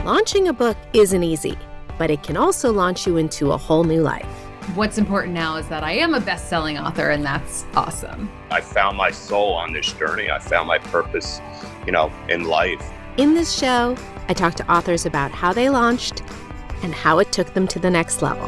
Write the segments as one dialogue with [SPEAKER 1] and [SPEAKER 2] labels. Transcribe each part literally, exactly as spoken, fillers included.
[SPEAKER 1] Launching a book isn't easy, but it can also launch you into a whole new life.
[SPEAKER 2] What's important now is that I am a best-selling author, and that's awesome.
[SPEAKER 3] I found my soul on this journey. I found my purpose, you know, in life.
[SPEAKER 1] In this show, I talk to authors about how they launched and how it took them to the next level.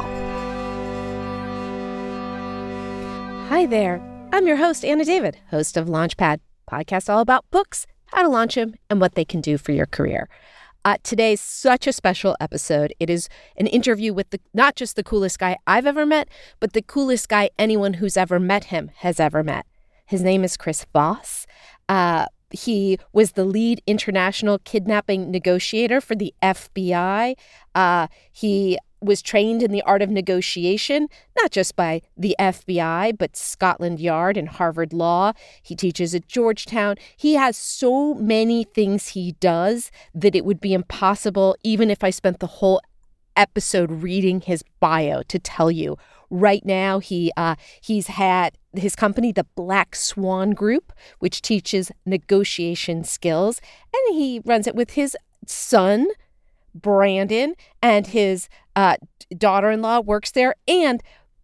[SPEAKER 1] Hi there. I'm your host, Anna David, host of Launchpad, podcast all about books, how to launch them, and what they can do for your career. Uh, today's such a special episode. It is an interview with the not just the coolest guy I've ever met, but the coolest guy anyone who's ever met him has ever met. His name is Chris Voss. Uh, he was the lead international kidnapping negotiator for the F B I. Uh, he was trained in the art of negotiation, not just by the F B I, but Scotland Yard and Harvard Law. He teaches at Georgetown. He has so many things he does that it would be impossible, even if I spent the whole episode reading his bio, to tell you. Right now, he uh, he's had his company, the Black Swan Group, which teaches negotiation skills, and he runs it with his son, Brandon, and his uh, daughter-in-law works there. And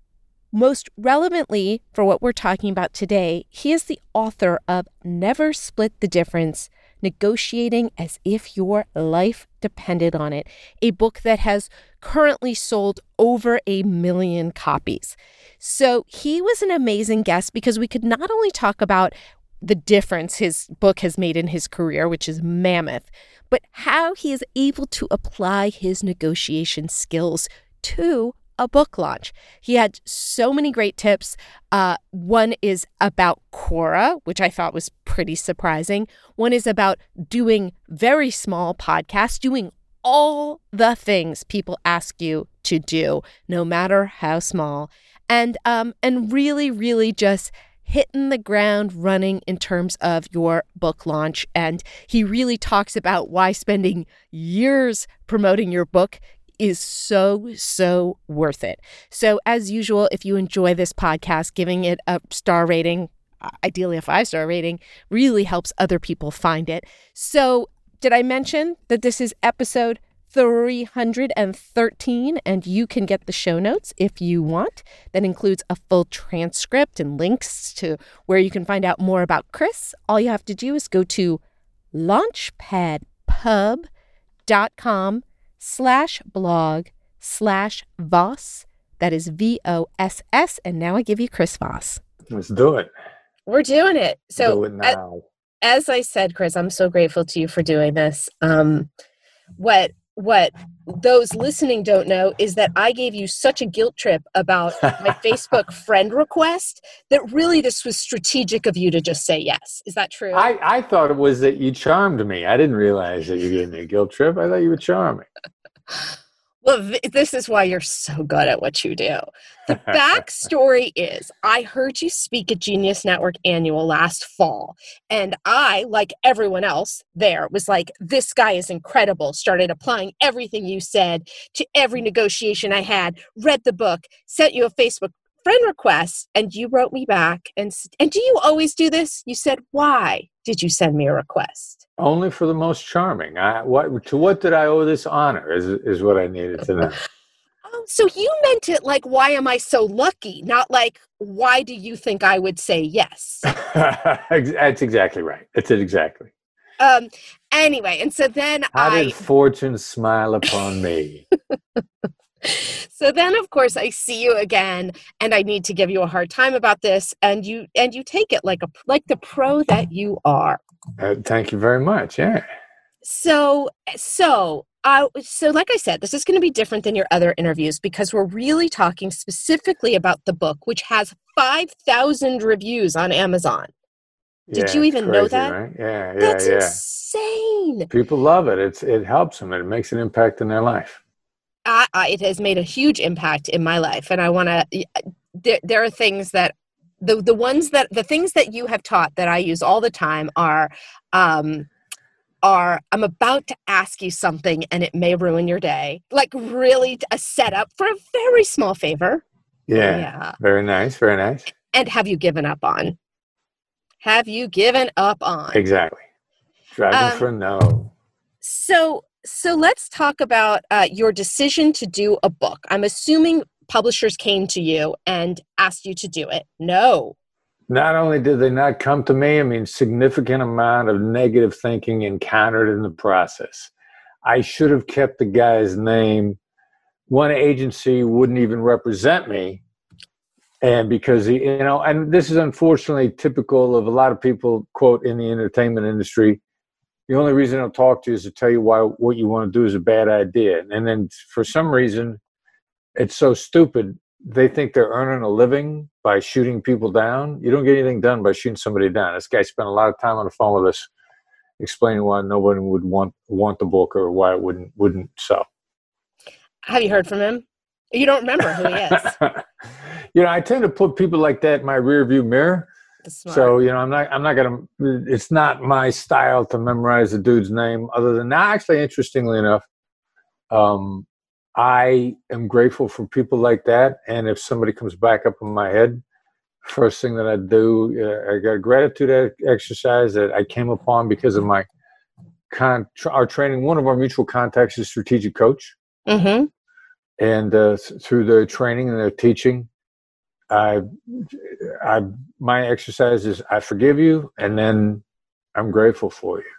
[SPEAKER 1] most relevantly for what we're talking about today, he is the author of Never Split the Difference, Negotiating as If Your Life Depended on It, a book that has currently sold over a million copies. So he was an amazing guest because we could not only talk about the difference his book has made in his career, which is mammoth, but how he is able to apply his negotiation skills to a book launch. He had so many great tips. Uh, one is about Quora, which I thought was pretty surprising. One is about doing very small podcasts, doing all the things people ask you to do, no matter how small, and um, and really, really just hitting the ground running in terms of your book launch. And he really talks about why spending years promoting your book is so, so worth it. So as usual, if you enjoy this podcast, giving it a star rating, ideally a five-star rating, really helps other people find it. So did I mention that this is episode three hundred thirteen, and you can get the show notes if you want. That includes a full transcript and links to where you can find out more about Chris. All you have to do is go to launchpadpub.com slash blog slash Voss. That is V O S S. And now I give you Chris Voss.
[SPEAKER 4] Let's do it.
[SPEAKER 1] We're doing it. So
[SPEAKER 4] do it now.
[SPEAKER 1] As, as I said, Chris, I'm so grateful to you for doing this. Um, what What those listening don't know is that I gave you such a guilt trip about my Facebook friend request that really this was strategic of you to just say yes. Is that true?
[SPEAKER 4] I, I thought it was that you charmed me. I didn't realize that you gave me a guilt trip. I thought you were charming.
[SPEAKER 1] Well, th- this is why you're so good at what you do. The backstory is I heard you speak at Genius Network Annual last fall, and I, like everyone else there, was like, this guy is incredible, started applying everything you said to every negotiation I had, read the book, sent you a Facebook friend request, and you wrote me back. And, and do you always do this? You said, why did you send me a request?
[SPEAKER 4] Only for the most charming. I, what to what did I owe this honor is is what I needed to know.
[SPEAKER 1] Oh, so you meant it like, why am I so lucky? Not like, why do you think I would say yes?
[SPEAKER 4] That's exactly right. That's it exactly.
[SPEAKER 1] Um. Anyway, and so then
[SPEAKER 4] How
[SPEAKER 1] I...
[SPEAKER 4] did fortune smile upon me?
[SPEAKER 1] So then, of course, I see you again, and I need to give you a hard time about this, and you and you take it like a like the pro that you are.
[SPEAKER 4] Uh, thank you very much. Yeah.
[SPEAKER 1] So so I so like I said, this is going to be different than your other interviews because we're really talking specifically about the book, which has five thousand reviews on Amazon. Did
[SPEAKER 4] yeah,
[SPEAKER 1] you even
[SPEAKER 4] crazy,
[SPEAKER 1] know that?
[SPEAKER 4] Right? Yeah, yeah,
[SPEAKER 1] That's
[SPEAKER 4] yeah.
[SPEAKER 1] insane.
[SPEAKER 4] People love it. It's it helps them. It makes an impact in their life.
[SPEAKER 1] I, I, it has made a huge impact in my life, and I want to. There, there are things that the the ones that the things that you have taught that I use all the time are, um, are I'm about to ask you something, and it may ruin your day. Like really a setup for a very small favor.
[SPEAKER 4] Yeah,
[SPEAKER 1] yeah.
[SPEAKER 4] Very nice. Very nice.
[SPEAKER 1] And have you given up on? Have you given up on?
[SPEAKER 4] Exactly. Driving um, for no.
[SPEAKER 1] So. So let's talk about uh, your decision to do a book. I'm assuming publishers came to you and asked you to do it. No.
[SPEAKER 4] Not only did they not come to me, I mean, significant amount of negative thinking encountered in the process. I should have kept the guy's name. One agency wouldn't even represent me. And because, he, you know, and this is unfortunately typical of a lot of people, quote, in the entertainment industry. The only reason they'll talk to you is to tell you why what you want to do is a bad idea. And then for some reason, it's so stupid. They think they're earning a living by shooting people down. You don't get anything done by shooting somebody down. This guy spent a lot of time on the phone with us explaining why nobody would want want the book or why it wouldn't wouldn't sell.
[SPEAKER 1] Have you heard from him? You don't remember who he is.
[SPEAKER 4] You know, I tend to put people like that in my rearview mirror. So, you know, I'm not I'm not gonna it's not my style to memorize the dude's name other than now. Actually, interestingly enough, um I am grateful for people like that. And if somebody comes back up in my head, first thing that I do, uh, I got a gratitude exercise that I came upon because of my con- our training. One of our mutual contacts is strategic coach.
[SPEAKER 1] Mm-hmm.
[SPEAKER 4] And uh, through their training and their teaching, I, I, my exercise is I forgive you, and then I'm grateful for you.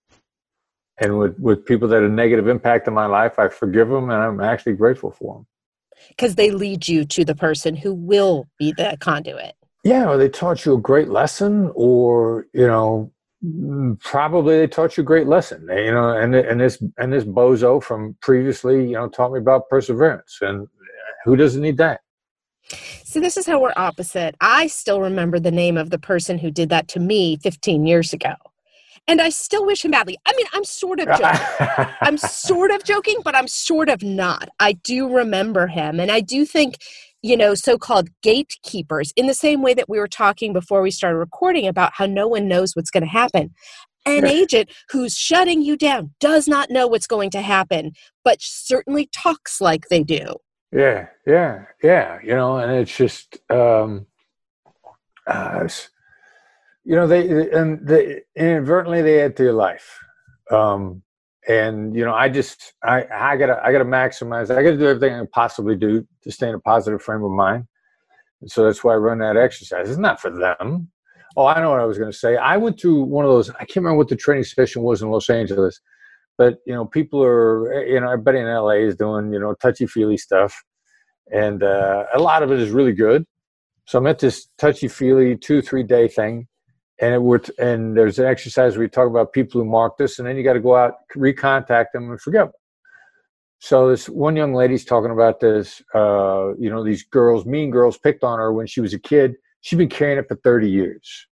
[SPEAKER 4] And with, with people that have a negative impact in my life, I forgive them, and I'm actually grateful for them.
[SPEAKER 1] Because they lead you to the person who will be the conduit.
[SPEAKER 4] Yeah, or they taught you a great lesson, or, you know, probably they taught you a great lesson. You know, and and this and this bozo from previously, you know, taught me about perseverance, and who doesn't need that?
[SPEAKER 1] So this is how we're opposite. I still remember the name of the person who did that to me fifteen years ago. And I still wish him badly. I mean, I'm sort of joking. I'm sort of joking, but I'm sort of not. I do remember him. And I do think, you know, so-called gatekeepers, in the same way that we were talking before we started recording about how no one knows what's going to happen. An agent who's shutting you down does not know what's going to happen, but certainly talks like they do.
[SPEAKER 4] Yeah, yeah, yeah. You know, and it's just, um, uh, it's, you know, they and they inadvertently they add to your life, um, and you know, I just I I gotta I gotta maximize. I gotta do everything I can possibly do to stay in a positive frame of mind, and so that's why I run that exercise. It's not for them. Oh, I know what I was gonna say. I went through one of those. I can't remember what the training session was in Los Angeles, but you know, people are you know everybody in L A is doing you know touchy feely stuff, and uh, a lot of it is really good. So I'm at this touchy feely two three day thing. And it would, and there's an exercise where we talk about people who marked us, and then you got to go out, recontact them, and forgive them. So this one young lady's talking about this, uh, you know, these girls, mean girls, picked on her when she was a kid. She'd been carrying it for thirty years.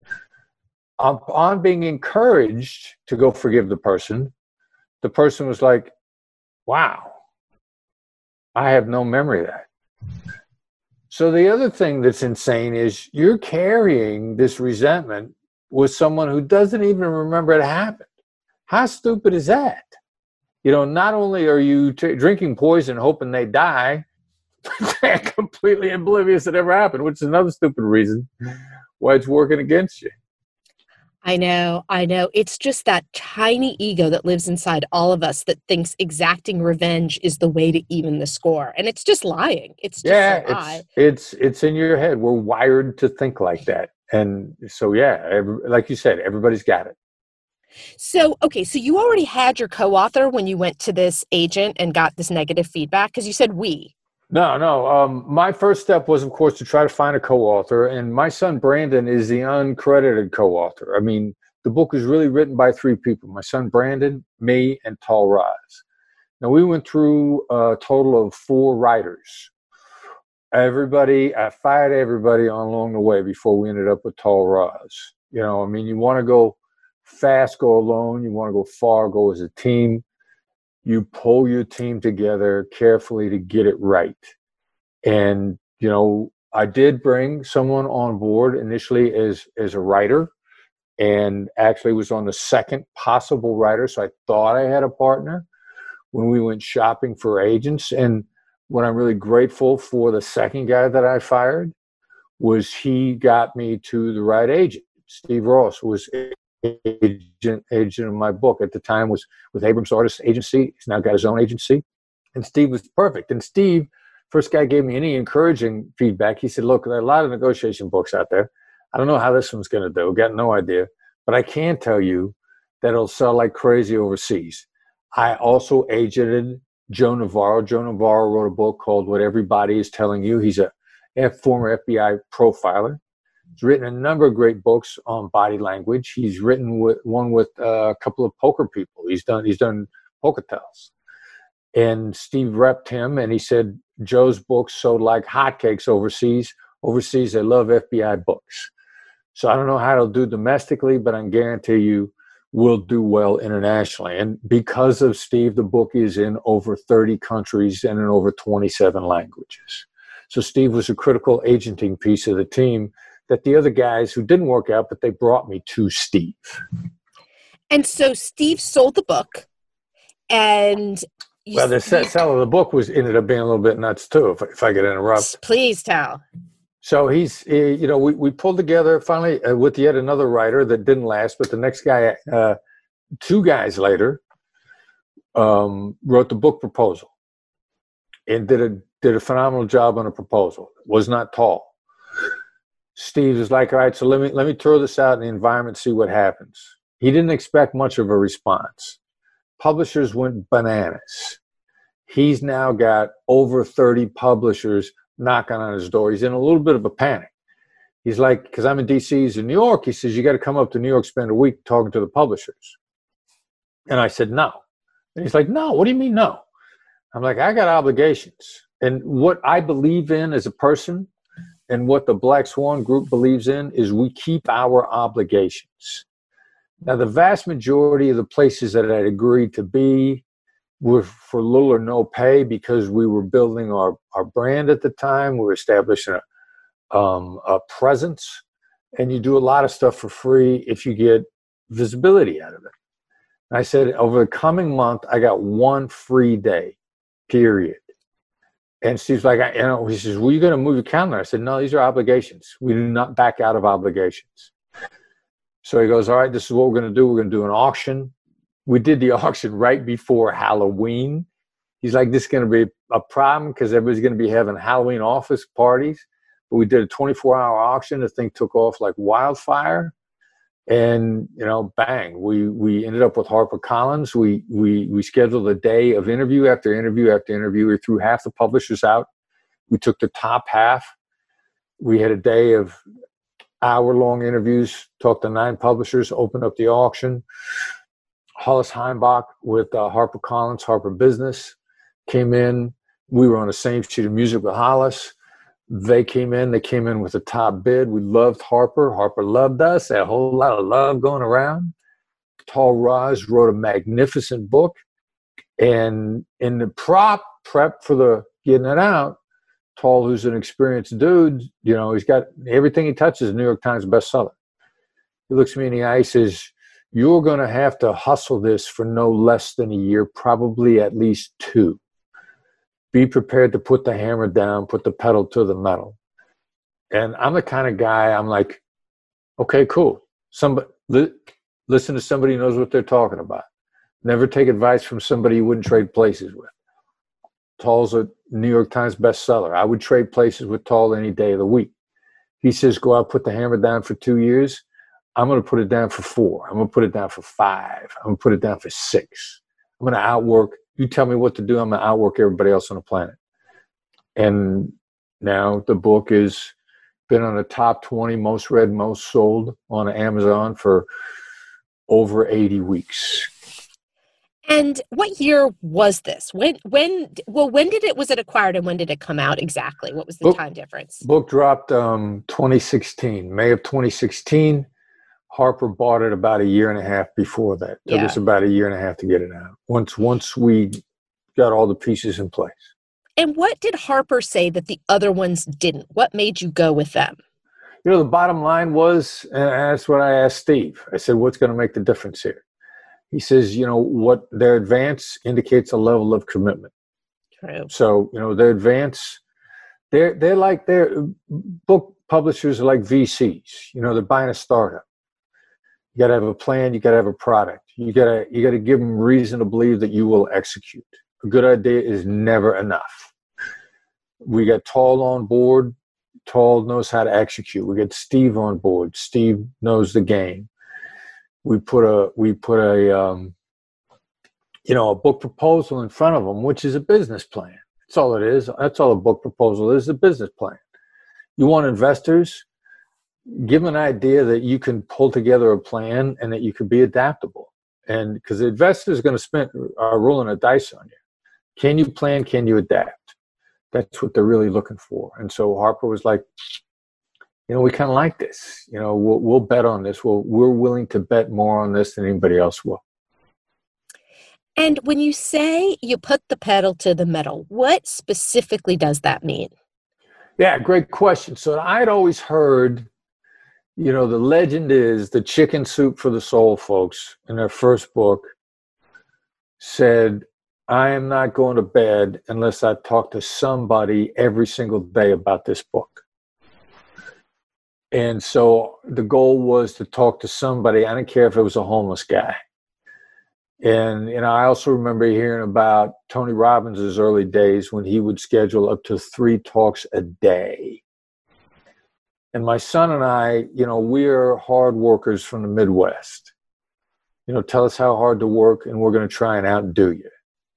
[SPEAKER 4] Upon being encouraged to go forgive the person, the person was like, "Wow, I have no memory of that." So the other thing that's insane is you're carrying this resentment with someone who doesn't even remember it happened. How stupid is that? You know, not only are you t- drinking poison hoping they die, but they're completely oblivious it ever happened, which is another stupid reason why it's working against you.
[SPEAKER 1] I know, I know. It's just that tiny ego that lives inside all of us that thinks exacting revenge is the way to even the score. And it's just lying. It's just
[SPEAKER 4] yeah,
[SPEAKER 1] a lie.
[SPEAKER 4] It's, it's, it's in your head. We're wired to think like that. And so, yeah, every, like you said, everybody's got it.
[SPEAKER 1] So, okay, so you already had your co-author when you went to this agent and got this negative feedback? Because you said we.
[SPEAKER 4] No, no. Um, my first step was, of course, to try to find a co-author. And my son, Brandon, is the uncredited co-author. I mean, the book is really written by three people. My son, Brandon, me, and Tal Raz. Now, we went through a total of four writers. Everybody, I fired everybody along the way before we ended up with Tal Raz. You know, I mean, you want to go fast, go alone. You want to go far, go as a team. You pull your team together carefully to get it right. And, you know, I did bring someone on board initially as, as a writer, and actually was on the second possible writer. So I thought I had a partner when we went shopping for agents. And what I'm really grateful for the second guy that I fired was he got me to the right agent. Steve Ross was agent agent of my book at the time was with Abrams Artist Agency. He's now got his own agency. And Steve was perfect. And Steve, first guy gave me any encouraging feedback. He said, look, there are a lot of negotiation books out there. I don't know how this one's going to do. Got no idea. But I can tell you that it'll sell like crazy overseas. I also agented Joe Navarro. Joe Navarro wrote a book called What Everybody Is Telling You. He's a F, former F B I profiler. He's written a number of great books on body language. He's written with, one with uh, a couple of poker people. He's done he's done poker tells. And Steve repped him, and he said Joe's books sold like hotcakes overseas. Overseas, they love F B I books. So I don't know how it'll do domestically, but I can guarantee you will do well internationally. And because of Steve, the book is in over thirty countries and in over twenty-seven languages. So Steve was a critical agenting piece of the team that the other guys who didn't work out, but they brought me to Steve.
[SPEAKER 1] And so Steve sold the book, and you,
[SPEAKER 4] well, the
[SPEAKER 1] you,
[SPEAKER 4] sell of the book was ended up being a little bit nuts too, if, if I could interrupt.
[SPEAKER 1] Please tell.
[SPEAKER 4] So he's, he, you know, we, we pulled together finally uh, with yet another writer that didn't last, but the next guy, uh, two guys later, um, wrote the book proposal and did a did a phenomenal job on a proposal. Was not tall. Steve was like, all right, so let me let me throw this out in the environment, see what happens. He didn't expect much of a response. Publishers went bananas. He's now got over thirty publishers knocking on his door. He's in a little bit of a panic. He's like, because I'm in D C, he's in New York. He says, you got to come up to New York, spend a week talking to the publishers. And I said, no. And he's like, no, what do you mean no? I'm like, I got obligations. And what I believe in as a person and what the Black Swan Group believes in is we keep our obligations. Now, the vast majority of the places that I'd agreed to be were for little or no pay because we were building our, our brand at the time. We were establishing a, um, a presence. And you do a lot of stuff for free if you get visibility out of it. And I said, over the coming month, I got one free day, period. And Steve's like, I, you know, he says, well, you're going to move your calendar. I said, no, these are obligations. We do not back out of obligations. So he goes, all right, this is what we're going to do. We're going to do an auction. We did the auction right before Halloween. He's like, this is going to be a problem because everybody's going to be having Halloween office parties. But we did a twenty-four hour auction. The thing took off like wildfire. And, you know, bang, we, we ended up with HarperCollins. We, we, we scheduled a day of interview after interview after interview. We threw half the publishers out. We took the top half. We had a day of hour-long interviews, talked to nine publishers, opened up the auction. Hollis Heimbach with uh, HarperCollins, Harper Business came in. We were on the same sheet of music with Hollis. They came in. They came in with a top bid. We loved Harper. Harper loved us. Had a whole lot of love going around. Tall Roz wrote a magnificent book. And in the prop prep for the getting it out, Tall, who's an experienced dude, you know, he's got everything he touches, a New York Times bestseller. He looks me in the eye and says, you're going to have to hustle this for no less than a year, probably at least two. Be prepared to put the hammer down, put the pedal to the metal. And I'm the kind of guy, I'm like, okay, cool. Somebody, li- listen to somebody who knows what they're talking about. Never take advice from somebody you wouldn't trade places with. Tall's a New York Times bestseller. I would trade places with Tall any day of the week. He says, go out, put the hammer down for two years. I'm going to put it down for four. I'm going to put it down for five. I'm going to put it down for six. I'm going to outwork. You tell me what to do. I'm going to outwork everybody else on the planet. And now the book has been on the top twenty most read, most sold on Amazon for over eighty weeks.
[SPEAKER 1] And what year was this? When, when, well, when did it, was it acquired and when did it come out exactly? What was the
[SPEAKER 4] book,
[SPEAKER 1] time difference?
[SPEAKER 4] Book dropped um, twenty sixteen, May of twenty sixteen. Harper bought it about a year and a half before that. It took
[SPEAKER 1] yeah.
[SPEAKER 4] us about a year and a half to get it out. Once, once we got all the pieces in place.
[SPEAKER 1] And what did Harper say that the other ones didn't? What made you go with them?
[SPEAKER 4] You know, the bottom line was, and that's what I asked Steve. I said, what's going to make the difference here? He says, you know, what their advance indicates a level of commitment.
[SPEAKER 1] True.
[SPEAKER 4] So, you know, their advance, they're, they're like, their book publishers are like V Cs. You know, they're buying a startup. You got to have a plan. You got to have a product. You got to you got to give them reason to believe that you will execute. A good idea is never enough. We got Tall on board. Tall knows how to execute. We got Steve on board. Steve knows the game. We put a we put a um, you know a book proposal in front of them, which is a business plan. That's all it is. That's all a book proposal is, a business plan. You want investors? Give them an idea that you can pull together a plan and that you can be adaptable. And because the investors are going to spend are rolling a dice on you. Can you plan? Can you adapt? That's what they're really looking for. And so Harper was like, you know, we kind of like this. You know, we'll, we'll bet on this. We'll, we're willing to bet more on this than anybody else will.
[SPEAKER 1] And when you say you put the pedal to the metal, what specifically does that mean?
[SPEAKER 4] Yeah, great question. So I'd always heard, you know, the legend is the Chicken Soup for the Soul folks in their first book said, I am not going to bed unless I talk to somebody every single day about this book. And so the goal was to talk to somebody. I didn't care if it was a homeless guy. And, you know, I also remember hearing about Tony Robbins' early days when he would schedule up to three talks a day. And my son and I, you know, we're hard workers from the Midwest. You know, tell us how hard to work and we're going to try and outdo you.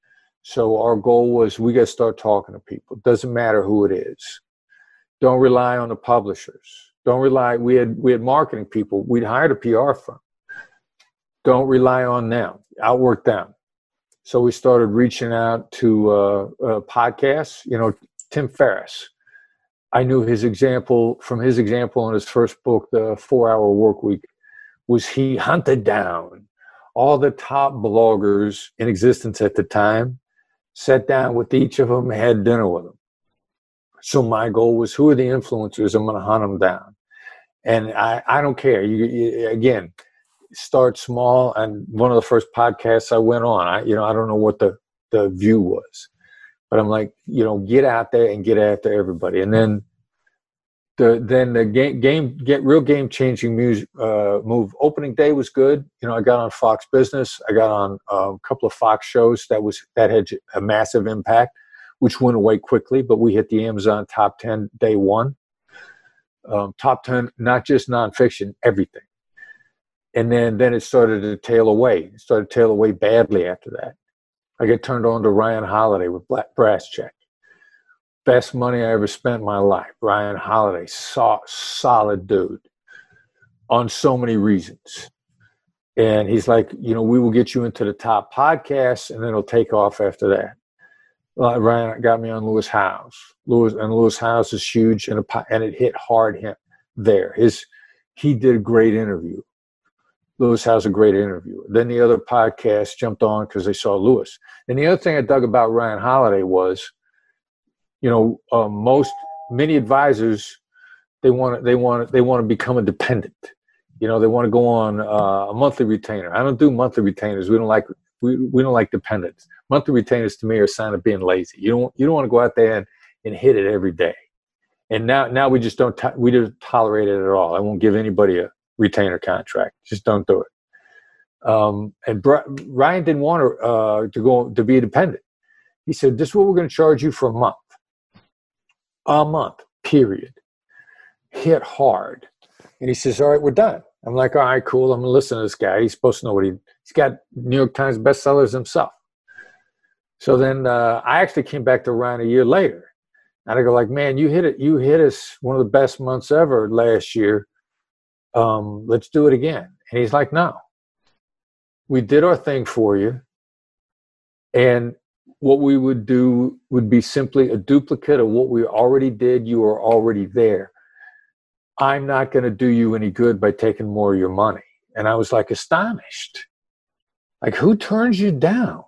[SPEAKER 4] So our goal was we got to start talking to people. It doesn't matter who it is. Don't rely on the publishers. Don't rely, we had, we had marketing people. We'd hired a P R firm. Don't rely on them. Outwork them. So we started reaching out to uh, uh, podcasts. You know, Tim Ferriss. I knew his example, from his example in his first book, The Four-Hour Work Week, was he hunted down all the top bloggers in existence at the time, sat down with each of them, had dinner with them. So my goal was, who are the influencers? I'm going to hunt them down. And I, I don't care. You, you, again, start small. And one of the first podcasts I went on, I, you know, I don't know what the, the view was, but I'm like, you know, get out there and get after everybody. And then the then the game game get real game changing music uh, move. Opening day was good. You know, I got on Fox Business. I got on uh, a couple of Fox shows that was that had a massive impact, which went away quickly. But we hit the Amazon top ten day one. Um, top ten, not just nonfiction, everything. And then, then it started to tail away. It started to tail away badly after that. I get turned on to Ryan Holiday with Black Brass Check. Best money I ever spent in my life. Ryan Holiday, so, solid dude on so many reasons. And he's like, you know, we will get you into the top podcasts and then it'll take off after that. Well, Ryan got me on Lewis Howes. Lewis and Lewis Howes is huge, and, a, and it hit hard him there. His he did a great interview. Lewis Howes a great interview. Then the other podcasts jumped on because they saw Lewis. And the other thing I dug about Ryan Holiday was, you know, uh, most many advisors they want they want they want to become a dependent. You know, they want to go on uh, a monthly retainer. I don't do monthly retainers. We don't like we we don't like dependents. Monthly retainers to me are a sign of being lazy. You don't you don't want to go out there and, and hit it every day. And now now we just don't to, we don't tolerate it at all. I won't give anybody a retainer contract. Just don't do it. Um, and Bri- Ryan didn't want to uh, to go to be a dependent. He said, "This is what we're going to charge you for a month. A month, period. Hit hard." And he says, "All right, we're done." I'm like, "All right, cool. I'm going to listen to this guy. He's supposed to know what he. He's got New York Times bestsellers himself." So then uh, I actually came back to Ryan a year later, and I go like, "Man, you hit it. You hit us one of the best months ever last year. Um, let's do it again." And he's like, "No, we did our thing for you, and what we would do would be simply a duplicate of what we already did. You are already there. I'm not going to do you any good by taking more of your money." And I was like astonished. Like, who turns you down?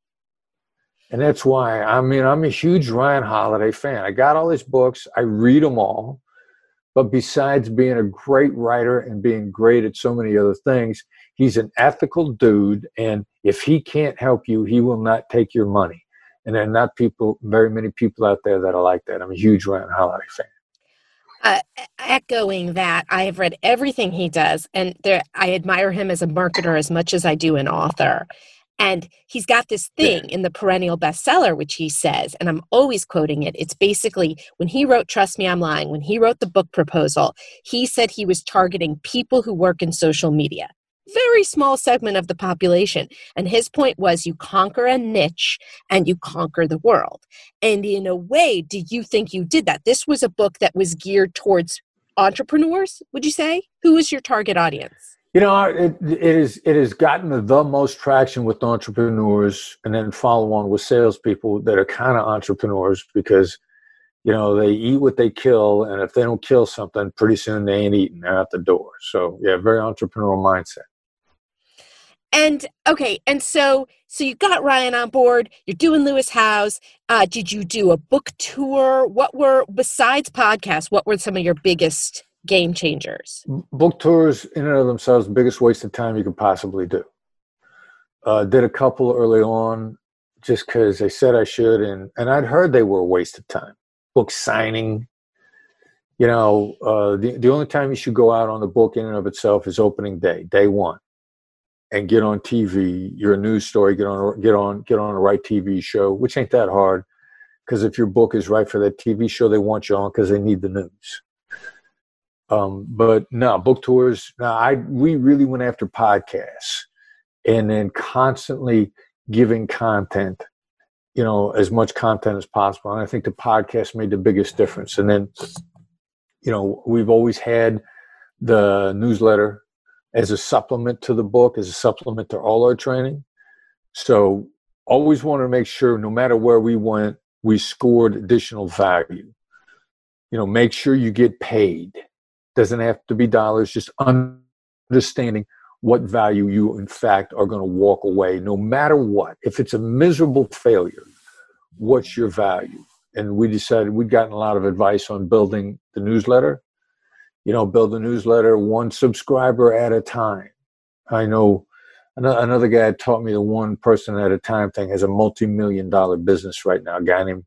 [SPEAKER 4] And that's why, I mean, I'm a huge Ryan Holiday fan. I got all his books. I read them all. But besides being a great writer and being great at so many other things, he's an ethical dude. And if he can't help you, he will not take your money. And there are not people, very many people out there that are like that. I'm a huge Ryan Holiday fan.
[SPEAKER 1] Uh, echoing that, I have read everything he does, and there, I admire him as a marketer as much as I do an author. And he's got this thing in the perennial bestseller, which he says, and I'm always quoting it. It's basically when he wrote Trust Me, I'm Lying, when he wrote the book proposal, he said he was targeting people who work in social media. Very small segment of the population. And his point was you conquer a niche and you conquer the world. And in a way, do you think you did that? This was a book that was geared towards entrepreneurs, would you say? Who was your target audience?
[SPEAKER 4] You know, it, it is it has gotten the most traction with entrepreneurs, and then follow on with salespeople that are kind of entrepreneurs because, you know, they eat what they kill, and if they don't kill something, pretty soon they ain't eating. They're out the door. So, yeah, very entrepreneurial mindset.
[SPEAKER 1] And okay, and so so you got Ryan on board. You're doing Lewis Howes. Uh, did you do a book tour? What were, besides podcasts, what were some of your biggest game changers?
[SPEAKER 4] Book tours in and of themselves, the biggest waste of time you could possibly do. Uh, did a couple early on just because they said I should, and, and I'd heard they were a waste of time. Book signing, you know, uh, the, the only time you should go out on the book in and of itself is opening day, day one, and get on T V. You're a news story, get on, get on, get on the right T V show, which ain't that hard because if your book is right for that T V show, they want you on because they need the news. Um, but no, book tours. No, I we really went after podcasts, and then constantly giving content, you know, as much content as possible. And I think the podcast made the biggest difference. And then, you know, we've always had the newsletter as a supplement to the book, as a supplement to all our training. So always wanted to make sure, no matter where we went, we scored additional value. You know, make sure you get paid. Doesn't have to be dollars, just understanding what value you, in fact, are going to walk away, no matter what. If it's a miserable failure, what's your value? And we decided we'd gotten a lot of advice on building the newsletter. You know, build the newsletter one subscriber at a time. I know another guy taught me the one person at a time thing, has a multi-million dollar business right now, a guy named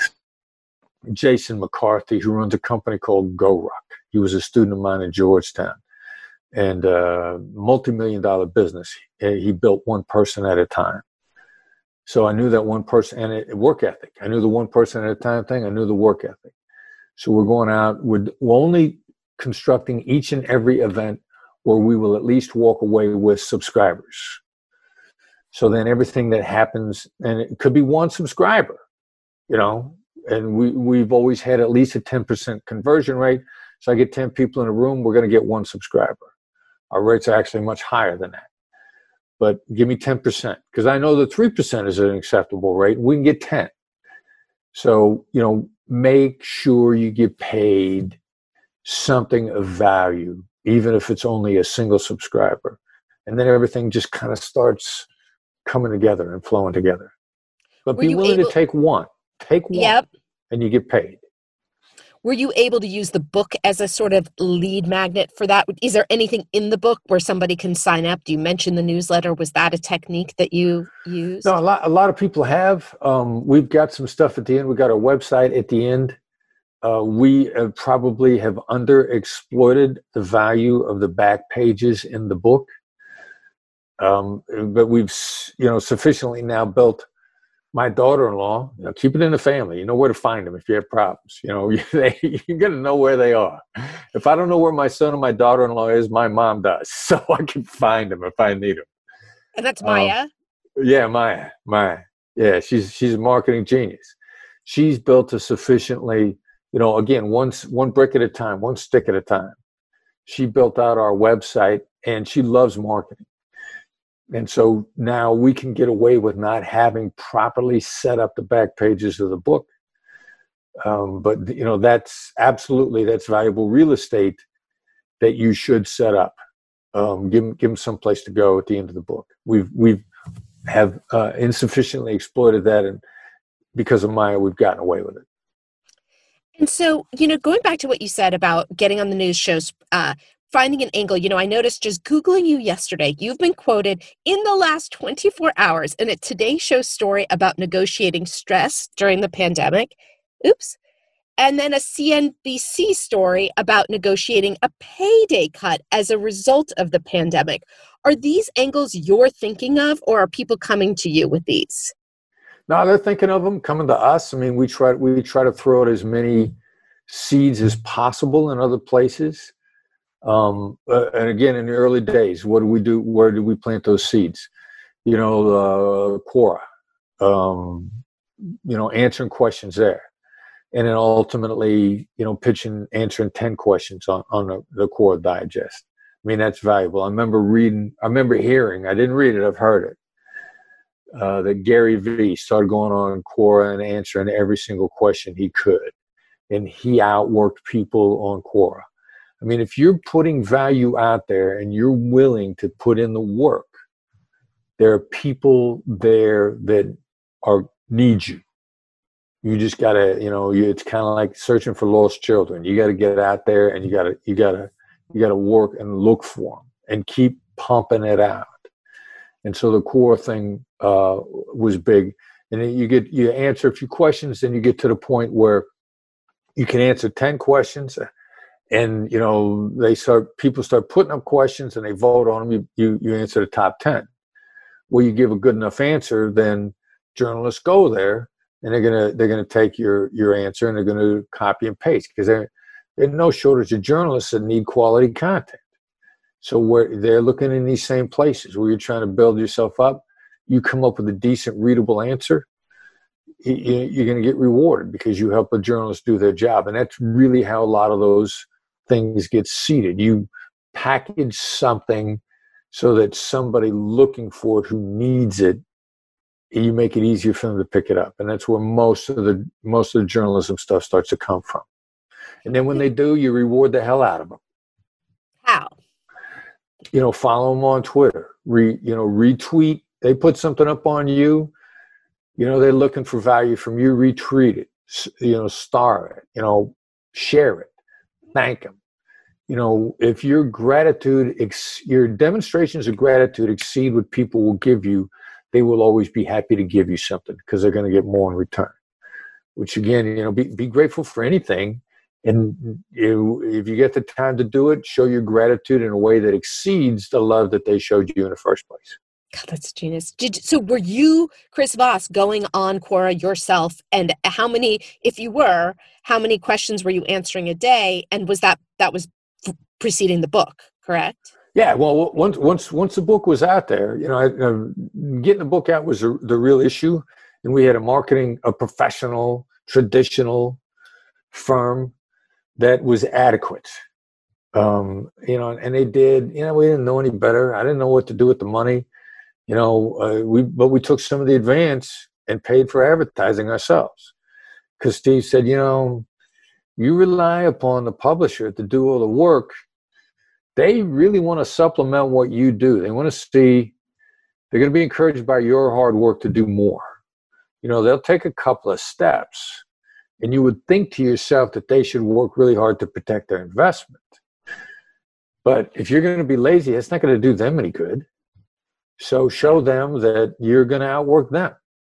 [SPEAKER 4] Jason McCarthy, who runs a company called GoRuck. He was a student of mine at Georgetown, and uh, multi-million dollar business. He built one person at a time. So I knew that one person, and it, work ethic. I knew the one person at a time thing. I knew the work ethic. So we're going out. We're, we're only constructing each and every event where we will at least walk away with subscribers. So then everything that happens, and it could be one subscriber, you know, and we, we've always had at least a ten percent conversion rate. So I get ten people in a room, we're going to get one subscriber. Our rates are actually much higher than that. But give me ten percent, because I know that three percent is an acceptable rate. We can get ten. So, you know, make sure you get paid something of value, even if it's only a single subscriber. And then everything just kind of starts coming together and flowing together. But
[SPEAKER 1] Were
[SPEAKER 4] be
[SPEAKER 1] you
[SPEAKER 4] willing
[SPEAKER 1] able-
[SPEAKER 4] to take one. Take one,
[SPEAKER 1] Yep.
[SPEAKER 4] and you get paid.
[SPEAKER 1] Were you able to use the book as a sort of lead magnet for that? Is there anything in the book where somebody can sign up? Do you mention the newsletter? Was that a technique that you used?
[SPEAKER 4] No, a lot, a lot of people have. Um, we've got some stuff at the end. We've got our website at the end. Uh, we have probably have underexploited the value of the back pages in the book. Um, but we've, you know, sufficiently now built. My daughter-in-law, you know, keep it in the family. You know where to find them if you have problems. You know, they, you're going to know where they are. If I don't know where my son and my daughter-in-law is, my mom does. So I can find them if I need them.
[SPEAKER 1] And that's Maya?
[SPEAKER 4] Um, yeah, Maya. Maya. Yeah, she's she's a marketing genius. She's built a sufficiently, you know, again, one, one brick at a time, one stick at a time. She built out our website, and she loves marketing. And so now we can get away with not having properly set up the back pages of the book. Um, but, you know, that's absolutely, that's valuable real estate that you should set up. Um, give them, give them some place to go at the end of the book. We've, we've have uh, insufficiently exploited that. And because of Maya, we've gotten away with it.
[SPEAKER 1] And so, you know, going back to what you said about getting on the news shows, uh, finding an angle, you know, I noticed just Googling you yesterday, you've been quoted in the last twenty-four hours in a Today Show story about negotiating stress during the pandemic. Oops. and then a C N B C story about negotiating a payday cut as a result of the pandemic. Are these angles you're thinking of, or are people coming to you with these?
[SPEAKER 4] No, they're thinking of them coming to us. I mean, we try we try to throw out as many seeds as possible in other places. Um, uh, and again, in the early days, what do we do? Where do we plant those seeds? You know, uh, Quora, um, you know, answering questions there. And then ultimately, you know, pitching, answering ten questions on, on the, the Quora Digest. I mean, that's valuable. I remember reading, I remember hearing, I didn't read it, I've heard it, uh, that Gary Vee started going on Quora and answering every single question he could. And he outworked people on Quora. I mean, if you're putting value out there and you're willing to put in the work, there are people there that are need you. You just gotta, you know, you, it's kind of like searching for lost children. You got to get out there and you gotta, you gotta, you gotta work and look for them and keep pumping it out. And so the Quora thing uh, was big. And then you get, you answer a few questions, and you get to the point where you can answer ten questions, and you know they start, people start putting up questions, and they vote on them. You you, you answer the top ten. Well, you give a good enough answer, then journalists go there. And they're gonna they're gonna take your your answer, and they're gonna copy and paste, because there there's no shortage of journalists that need quality content. So where they're looking in these same places where you're trying to build yourself up, you come up with a decent, readable answer, you, you're gonna get rewarded because you help a journalist do their job, and that's really how a lot of those things get seeded. You package something so that somebody looking for it who needs it, you make it easier for them to pick it up. And that's where most of the most of the journalism stuff starts to come from. And then when they do, you reward the hell out of them.
[SPEAKER 1] How?
[SPEAKER 4] You know, follow them on Twitter. Re, you know, retweet. They put something up on you. You know, they're looking for value from you. Retweet it. You know, star it. You know, share it. Thank them. You know, if your gratitude, ex, your demonstrations of gratitude exceed what people will give you, they will always be happy to give you something because they're going to get more in return. Which again, you know, be, be grateful for anything. And you, if you get the time to do it, show your gratitude in a way that exceeds the love that they showed you in the first place.
[SPEAKER 1] God, that's genius. Did, so were you, Chris Voss, going on Quora yourself? And how many, if you were, how many questions were you answering a day? And was that, that was preceding the book, correct?
[SPEAKER 4] Yeah, well, once once once the book was out there, you know, I, uh, getting the book out was the, the real issue, and we had a marketing, a professional, traditional firm that was adequate. Um, you know, and they did. You know, we didn't know any better. I didn't know what to do with the money. You know, uh, we but we took some of the advance and paid for advertising ourselves, because Steve said, you know, you rely upon the publisher to do all the work. They really want to supplement what you do. They want to see, they're going to be encouraged by your hard work to do more. You know, they'll take a couple of steps, and you would think to yourself that they should work really hard to protect their investment. But if you're going to be lazy, it's not going to do them any good. So show them that you're going to outwork them.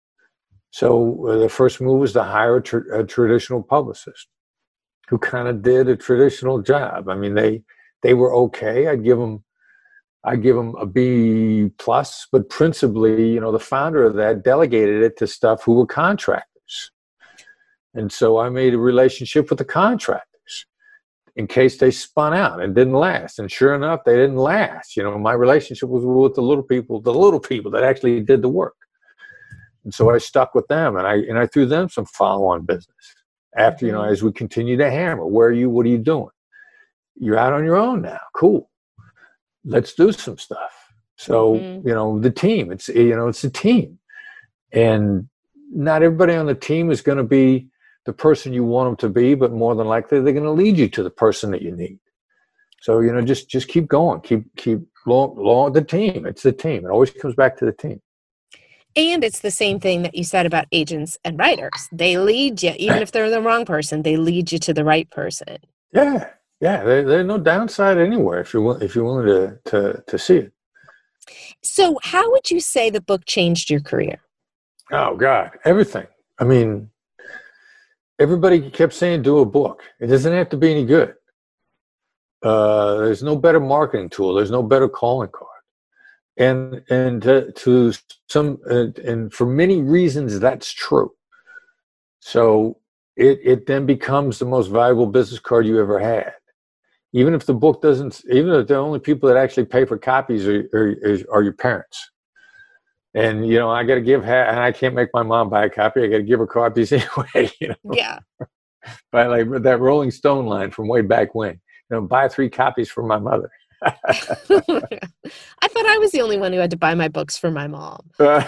[SPEAKER 4] So uh, the first move was to hire a, tra- a traditional publicist who kind of did a traditional job. I mean, they They were okay. I'd give them, I'd give them a B plus, but principally, you know, the founder of that delegated it to stuff who were contractors. And so I made a relationship with the contractors in case they spun out and didn't last. And sure enough, they didn't last. You know, my relationship was with the little people, the little people that actually did the work. And so I stuck with them, and I, and I threw them some follow-on business after, you know, as we continue to hammer, where are you, what are you doing? You're out on your own now. Cool. Let's do some stuff. So, mm-hmm. you know, the team, it's, you know, it's a team, and not everybody on the team is going to be the person you want them to be, but more than likely they're going to lead you to the person that you need. So, you know, just, just keep going, keep, keep long, long, the team. It's the team. It always comes back to the team.
[SPEAKER 1] And it's the same thing that you said about agents and writers. They lead you, even if they're the wrong person, they lead you to the right person.
[SPEAKER 4] Yeah. Yeah, there, there's no downside anywhere if you're if you're willing to, to to see it.
[SPEAKER 1] So, how would you say the book changed your career?
[SPEAKER 4] Oh God, everything. I mean, everybody kept saying, do a book. It doesn't have to be any good. Uh, there's no better marketing tool. There's no better calling card. And and to, to some uh, and for many reasons that's true. So it it then becomes the most valuable business card you ever had. Even if the book doesn't, even if the only people that actually pay for copies are are, are your parents. And you know, I got to give, and I can't make my mom buy a copy. I got to give her copies anyway. You know?
[SPEAKER 1] Yeah.
[SPEAKER 4] By like that Rolling Stone line from way back when. You know, buy three copies for my mother.
[SPEAKER 1] I thought I was the only one who had to buy my books for my mom.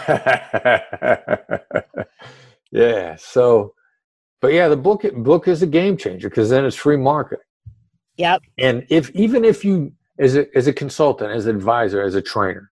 [SPEAKER 4] Yeah. So, but yeah, the book book is a game changer because then it's free marketing.
[SPEAKER 1] Yep.
[SPEAKER 4] And if even if you, as a as a consultant, as an advisor, as a trainer,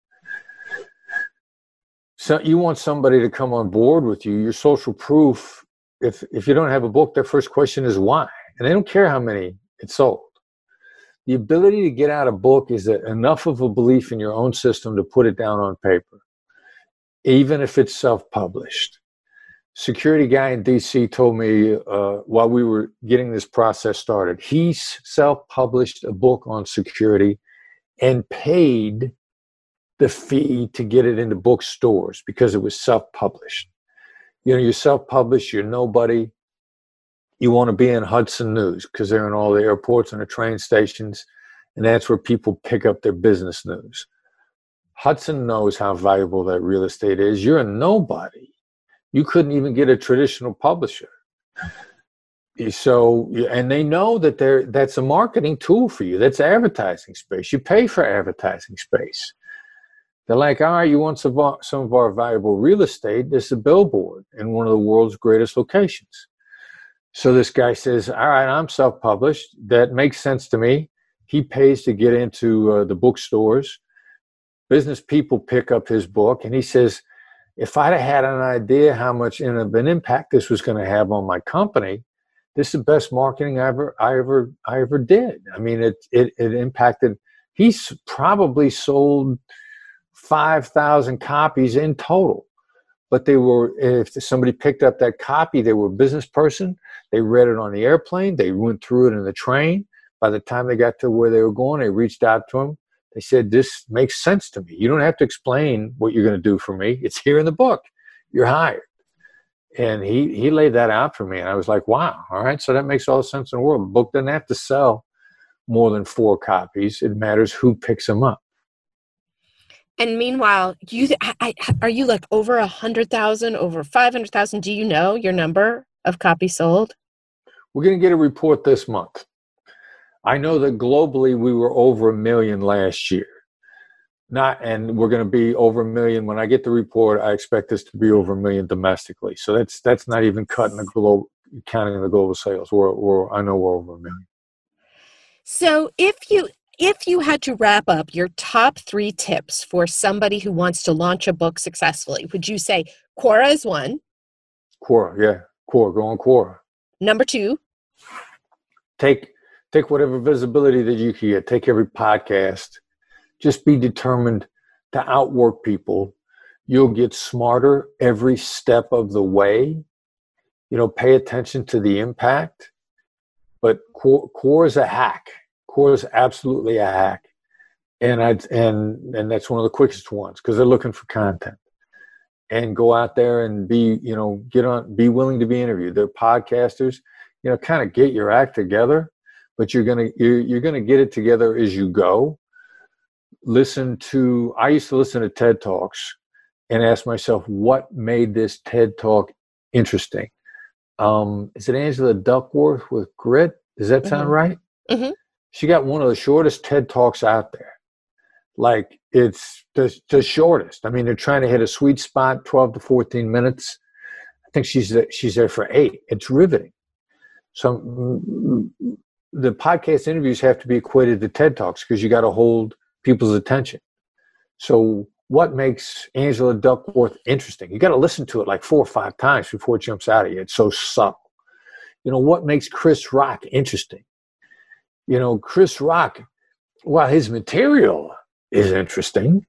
[SPEAKER 4] so you want somebody to come on board with you, your social proof. If if you don't have a book, their first question is why, and they don't care how many it's sold. The ability to get out a book is a, enough of a belief in your own system to put it down on paper, even if it's self-published. Security guy in D C told me uh, while we were getting this process started, he self-published a book on security and paid the fee to get it into bookstores because it was self-published. You know, you're self-published, you're nobody. You want to be in Hudson News because they're in all the airports and the train stations, and that's where people pick up their business news. Hudson knows how valuable that real estate is. You're a nobody. You couldn't even get a traditional publisher. So, and they know that they're, that's a marketing tool for you. That's advertising space. You pay for advertising space. They're like, all right, you want some of our, some of our valuable real estate? This is a billboard in one of the world's greatest locations. So this guy says, all right, I'm self-published. That makes sense to me. He pays to get into uh, the bookstores. Business people pick up his book. And he says, if I'd have had an idea how much of an impact this was going to have on my company, this is the best marketing I ever, I ever, I ever did. I mean, it, it, it impacted, he's probably sold five thousand copies in total. But they were, if somebody picked up that copy, they were a business person. They read it on the airplane. They went through it in the train. By the time they got to where they were going, they reached out to him. They said, this makes sense to me. You don't have to explain what you're going to do for me. It's here in the book. You're hired. And he, he laid that out for me. And I was like, wow, all right. So that makes all the sense in the world. The book doesn't have to sell more than four copies. It matters who picks them up.
[SPEAKER 1] And meanwhile, you I, I, are you like over a hundred thousand, over five hundred thousand? Do you know your number of copies sold?
[SPEAKER 4] We're going to get a report this month. I know that globally we were over a million last year. Not, and we're going to be over a million. When I get the report, I expect this to be over a million domestically. So that's that's not even cutting the global, counting the global sales. We're, we're I know we're over a million.
[SPEAKER 1] So if you. If you had to wrap up your top three tips for somebody who wants to launch a book successfully, would you say Quora is one?
[SPEAKER 4] Quora, yeah. Quora, go on Quora.
[SPEAKER 1] Number two?
[SPEAKER 4] Take take whatever visibility that you can get. Take every podcast. Just be determined to outwork people. You'll get smarter every step of the way. You know, pay attention to the impact. But Quora is a hack. Quora is absolutely a hack, and I and and that's one of the quickest ones because they're looking for content. And go out there and be, you know, get on, be willing to be interviewed. They're podcasters, you know, kind of get your act together, but you're gonna you're you're gonna get it together as you go. Listen to. I used to listen to TED Talks and ask myself, what made this TED Talk interesting? Um, is it Angela Duckworth with Grit? Does that sound mm-hmm. right? Mm-hmm. She got one of the shortest TED Talks out there. Like, it's the, the shortest. I mean, they're trying to hit a sweet spot, twelve to fourteen minutes. I think she's she's there for eight. It's riveting. So the podcast interviews have to be equated to TED Talks because you got to hold people's attention. So what makes Angela Duckworth interesting? You got to listen to it like four or five times before it jumps out at you. It's so subtle. You know, what makes Chris Rock interesting? You know, Chris Rock, while his material is interesting,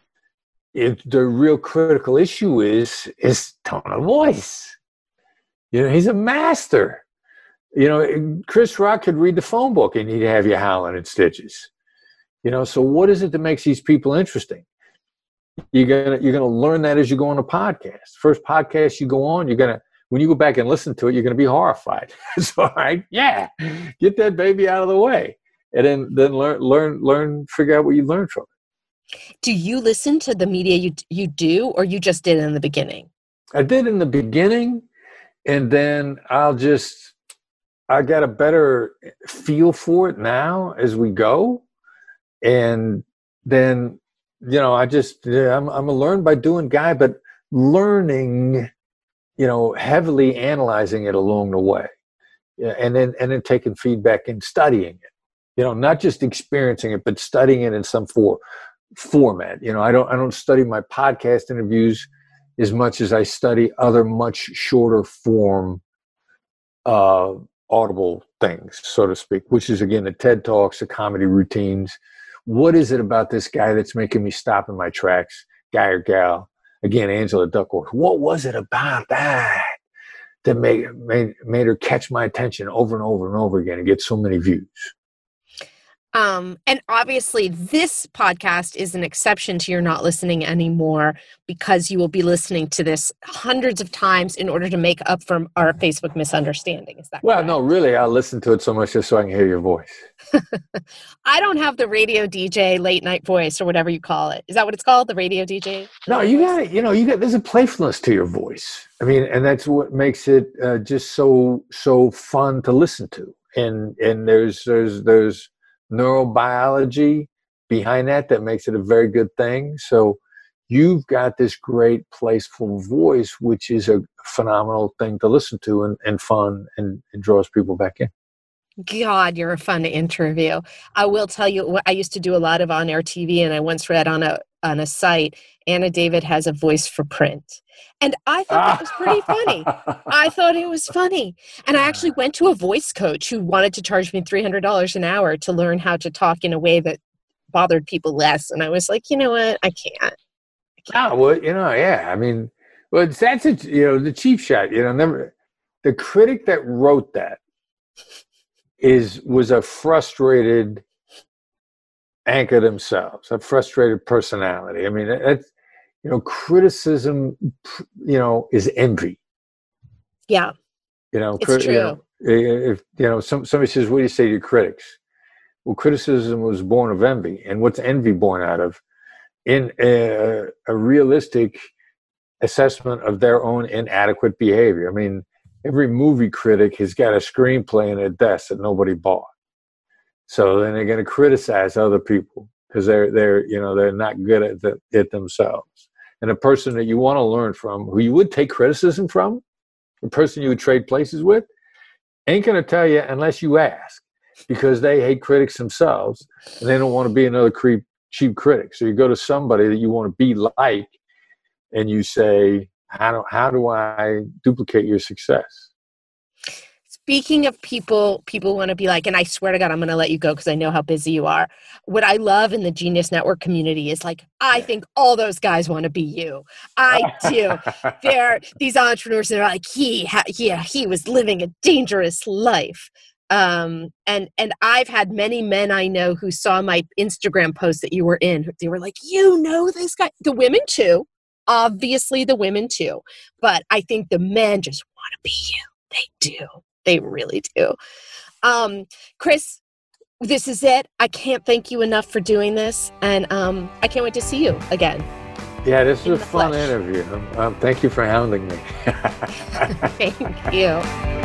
[SPEAKER 4] it, the real critical issue is his tone of voice. You know, he's a master. You know, Chris Rock could read the phone book and he'd have you howling in stitches. You know, so what is it that makes these people interesting? You're gonna you're gonna learn that as you go on a podcast. First podcast you go on, you're gonna when you go back and listen to it, you're gonna be horrified. It's all right, yeah, get that baby out of the way, and then then learn learn learn figure out what you learned from it.
[SPEAKER 1] Do you listen to the media you you do, or you just did in the beginning?
[SPEAKER 4] I did in the beginning, and then I'll just I got a better feel for it now as we go, and then. You know, I just, yeah, I'm, I'm a learn by doing guy, but learning, you know, heavily analyzing it along the way. Yeah, and then, and then taking feedback and studying it, you know, not just experiencing it, but studying it in some for, format. You know, I don't, I don't study my podcast interviews as much as I study other much shorter form, uh, audible things, so to speak, which is again, the TED Talks, the comedy routines. What is it about this guy that's making me stop in my tracks, guy or gal? Again, Angela Duckworth. What was it about that that made, made, made her catch my attention over and over and over again and get so many views?
[SPEAKER 1] Um, and obviously this podcast is an exception to your not listening anymore, because you will be listening to this hundreds of times in order to make up for our Facebook misunderstanding. Is that
[SPEAKER 4] well,
[SPEAKER 1] correct?
[SPEAKER 4] No, really, I listen to it so much just so I can hear your voice.
[SPEAKER 1] I don't have the radio D J late night voice or whatever you call it. Is that what it's called? The radio D J?
[SPEAKER 4] No, you got it. You know, you got, there's a playfulness to your voice. I mean, and that's what makes it uh, just so, so fun to listen to. And, and there's, there's, there's, neurobiology behind that that makes it a very good thing. So you've got this great playful voice, which is a phenomenal thing to listen to and, and fun, and it draws people back in.
[SPEAKER 1] God, you're a fun to interview. I will tell you, I used to do a lot of on-air T V, and I once read on a on a site, Anna David has a voice for print. And I thought that was pretty funny. I thought it was funny. And I actually went to a voice coach who wanted to charge me three hundred dollars an hour to learn how to talk in a way that bothered people less. And I was like, you know what? I can't. I can't.
[SPEAKER 4] Oh, well, you know, yeah. I mean, well, that's, a, you know, the cheap shot, you know, never, the critic that wrote that is, was a frustrated anchor themselves, a frustrated personality. I mean, that's, you know, criticism, you know, is envy.
[SPEAKER 1] Yeah.
[SPEAKER 4] You know,
[SPEAKER 1] it's true.
[SPEAKER 4] You know, if, you know, some, somebody says, what do you say to your critics? Well, criticism was born of envy. And what's envy born out of? In a, a realistic assessment of their own inadequate behavior. I mean, every movie critic has got a screenplay in their desk that nobody bought. So then they're going to criticize other people because they're, they're, you know, they're not good at the, it themselves. And a person that you want to learn from, who you would take criticism from, a person you would trade places with, ain't going to tell you unless you ask, because they hate critics themselves and they don't want to be another creep, cheap critic. So you go to somebody that you want to be like, and you say, how do, how do I duplicate your success?
[SPEAKER 1] Speaking of people, people want to be like, and I swear to God, I'm going to let you go because I know how busy you are. What I love in the Genius Network community is like, I think all those guys want to be you. I do. They're these entrepreneurs that are like, he, ha- yeah, he was living a dangerous life. Um, and, and I've had many men I know who saw my Instagram post that you were in. They were like, you know, this guy, the women too, obviously the women too, but I think the men just want to be you. They do. They really do. Um, Chris, this is it. I can't thank you enough for doing this. And um, I can't wait to see you again.
[SPEAKER 4] Yeah, this was a fun
[SPEAKER 1] flesh.
[SPEAKER 4] interview. Um, thank you for hounding me.
[SPEAKER 1] Thank you.